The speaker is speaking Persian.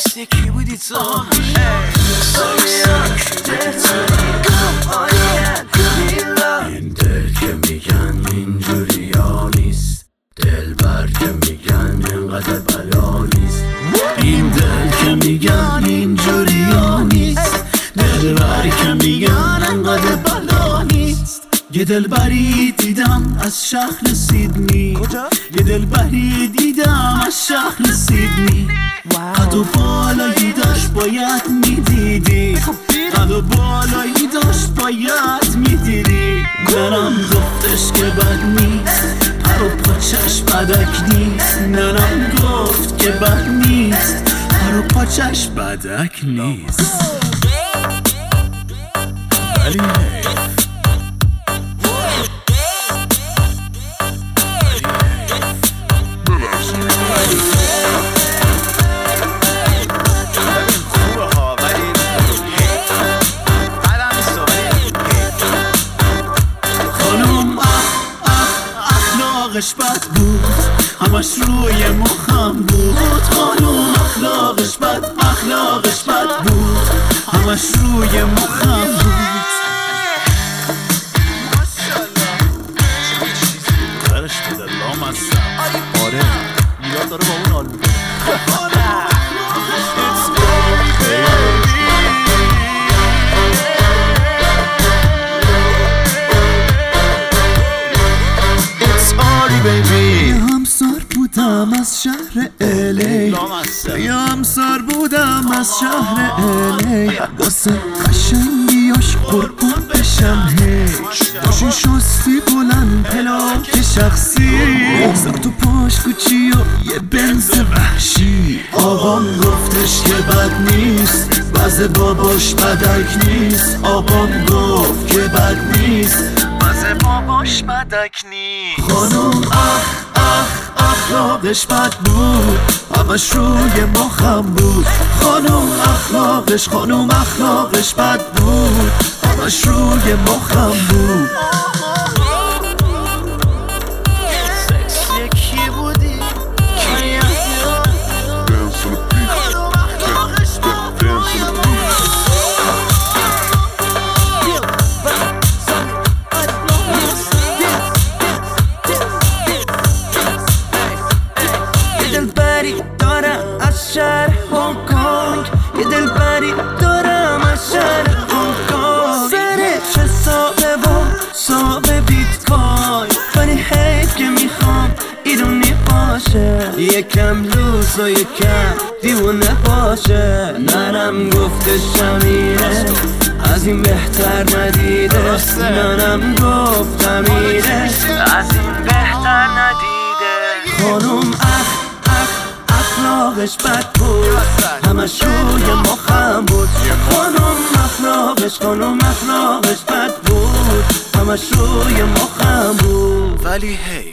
مثل یکی بودی تو این دل که میگن اینجوری ها نیست، دلبر که میگن اینقدر بلا نیست. این دل که میگن اینجوری ها نیست، دلبر که میگن اینقدر بلا نیست. یه دلبری دیدم از شهر سیدنی، یه دلبری دیدم از شهر سیدنی. قد و بالایی داشت باید میدیدی، قد و بالایی داشت باید میدیدی. ننم گفتش که بد نیست، پر و پاچش بدک نیست. ننم گفت که بد نیست، پر و پاچش بدک نیست. ولی اخلاقش بد بود، همش روی مخم بود. خانوم اخلاقش بد بود، همش روی مخم بود. درش بده لامصب. آره میلاد داره با اون حال میکنه. یه همسر بودم از شهر الی، یه همسر بودم از شهر الی. واسه قشنگیاش قربون بشم هی، باشون شستی بلند پلاک شخصی، سر تو پاش کوچی و یه بنز وحشی. آقام گفتش که بد نیست، وضع باباش بدک نیست. آقام گفت که بد نیست، وضع باباش بدک نیست. خانوم اخلاقش بد بود، همش روی مخم بود. خانوم اخلاقش بد بود، همش روی مخم بود. شهر هنگ کنگ، یه دلبری دارم از شهر هنگ کنگ. سرش حسابه و حساب بیت کوین، ولی حیف که میخوام ایرونی باشه، یکم لوس و یکم دیوونه باشه. ننم گفتش همینه، از این بهتر ندیده. ننم گفت همینه، از این بهتر ندیده. خانوم اخلاقش بد بود، همش روی مخم بود. خانوم اخلاقش بد بود، همش روی مخم بود. ولی هی